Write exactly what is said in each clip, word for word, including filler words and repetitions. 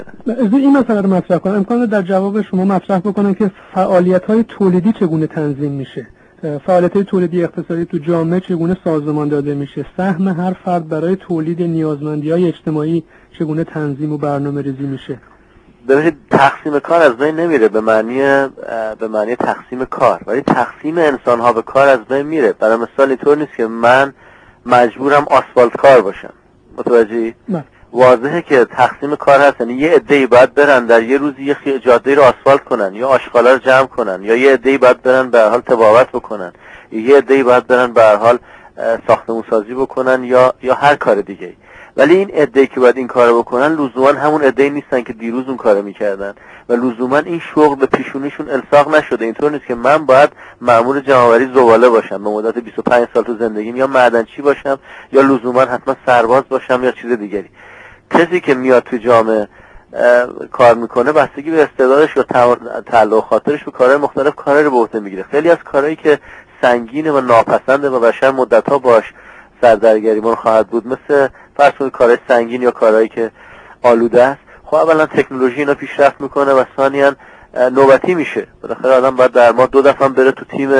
از این مسئله رو مطرح کنم، امکان در جواب شما مطرح بکنم که فعالیت‌های تولیدی چگونه تنظیم میشه، فعالیت‌های تولیدی اقتصادی تو جامعه چگونه سازمان داده میشه، سهم هر فرد برای تولید نیازمندی‌های اجتماعی چگونه تنظیم و برنامه‌ریزی میشه. ببینید تقسیم کار از بین نمیره به معنی به معنی تقسیم کار، ولی تقسیم انسان‌ها به کار از بین میره. برای مثال اینطور نیست که من مجبورم آسفالت کار باشم، متوجهی؟ نه. واضحه که تقسیم کار هست، یعنی یه عده‌ای باید برن در یه روزی یه جاده رو آسفالت کنن یا آشغالا رو جمع کنن، یا یه عده‌ای باید برن به هر حال طبابت بکنن، یا یه عده‌ای باید برن به هر حال ساختمون سازی بکنن یا یا هر کار دیگه. ولی این عده‌ای که باید این کارو بکنن لزوما همون عده‌ای نیستن که دیروز اون کارو میکردن و لزوما این شغل به پیشونیشون الساق نشده. اینطور نیست که من باید مأمور جمع‌آوری زباله باشم به مدت بیست و پنج سال تو زندگیم، یا معدنچی باشم، یا لزوما حتما سرباز باشم یا چیز دیگری. کسی که میاد تو جامعه کار میکنه بستگی به استعدادش و تعلق خاطرش به کارهای مختلف کارهای رو به عهده میگیره. خیلی از کارهایی که سنگینه و ناپسنده و بشر مدت‌ها باش سردرگریمان خواهد بود، مثل فرض کنید کارهای سنگین یا کارهایی که آلوده است، خب اولا تکنولوژی اینا پیشرفت میکنه و ثانیاً نوبتی میشه. بالاخره آدم باید در ما دو دفعه بره تو تیم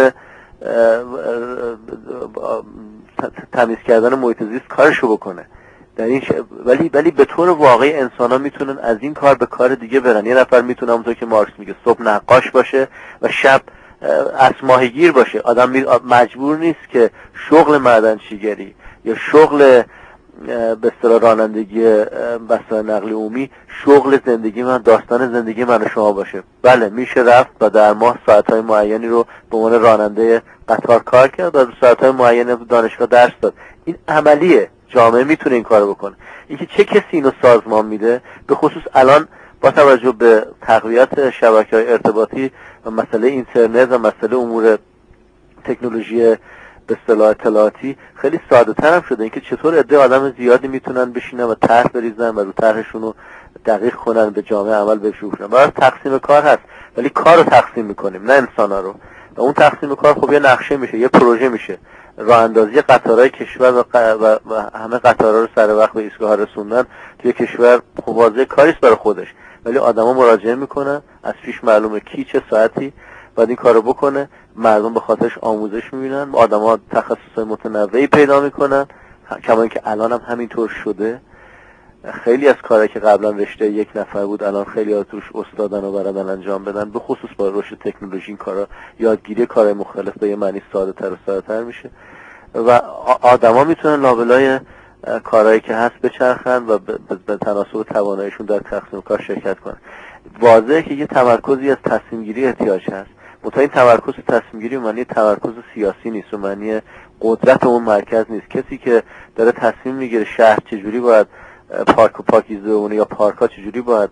تمیز کردن محیط زیست کارشو بکنه. در این ش... ولی ولی به طور واقعی انسان ها میتونن از این کار به کار دیگه برن. یه نفر میتونه همونطور که مارکس میگه صبح نقاش باشه و شب اسماهیگیر باشه. آدم می... مجبور نیست که شغل معدنچیگری یا شغل به اصطلاح رانندگی وسایل نقل عمومی شغل زندگی من، داستان زندگی من و شما باشه. بله میشه رفت و در ماه ساعتهای معینی رو به عنوان راننده قطار کار کرد و ساعتهای معینی دانشگاه درس داد. این عملیه، جامعه میتونه این کارو بکنه. اینکه چه کسی اینو سازمان میده، به خصوص الان با توجه به تقویت شبکه‌های ارتباطی و مسئله اینترنت و مسئله امور تکنولوژی به اصطلاح اطلاعاتی، خیلی ساده تر هم شده. اینکه چطور عده آدم زیادی میتونن بشینن و طرح بریزن و رو طرحشون رو دقیق کنن، به جامعه عمل بشورن. برای تقسیم کار هست، ولی کار رو تقسیم میکنیم نه انسانا رو. و اون تقسیم کار خب یه نقشه میشه، یه پروژه میشه. راه اندازی قطارهای کشور و, ق... و... و همه قطارها رو سر وقت به ایستگاه رسوندن توی کشور خب واضح کاریست برای خودش، ولی آدما مراجعه میکنن، از پیش معلومه کی چه ساعتی باید این کارو بکنه، مردم به خاطرش آموزش میبینن، آدما تخصصهای متنوعی پیدا میکنن. کما اینکه الان هم همینطور شده. خیلی از کارهایی که قبلا رشته یک نفر بود الان خیلی ها توش استادن و بردن انجام بدن. به خصوص با رشد تکنولوژی این کارا، یادگیری کارهای مختلف به یه معنی ساده تر و ساده تر میشه و آدما میتونن لابلای کارهایی که هست بچرخن و به تناسب تواناییشون در تقسیم کار شرکت کنن. واضحه که یه تمرکزی از تصمیم گیری احتیاج هست. متأ این تمرکز تصمیم گیری معنی تمرکز سیاسی نیست و معنی قدرت اون مرکز نیست. کسی که داره تصمیم میگیره شهر چجوری باید پارک و پاکیزه بمونه یا پارک ها چجوری باید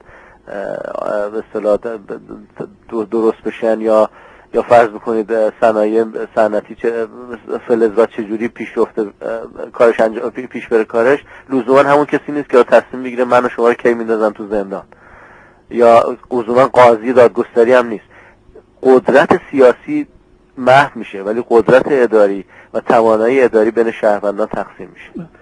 به اصطلاح درست بشن یا یا فرض بکنید صنایع صنعتی چه فلزات چجوری پیش رفته کارش انجام پیش بره کارش، لزوما همون کسی نیست که تصمیم بگیره من و شما رو کی میندازن تو زندان، یا لزوما قاضی دادگستری هم نیست. قدرت سیاسی محو میشه ولی قدرت اداری و توانایی اداری بین شهروندان تقسیم میشه.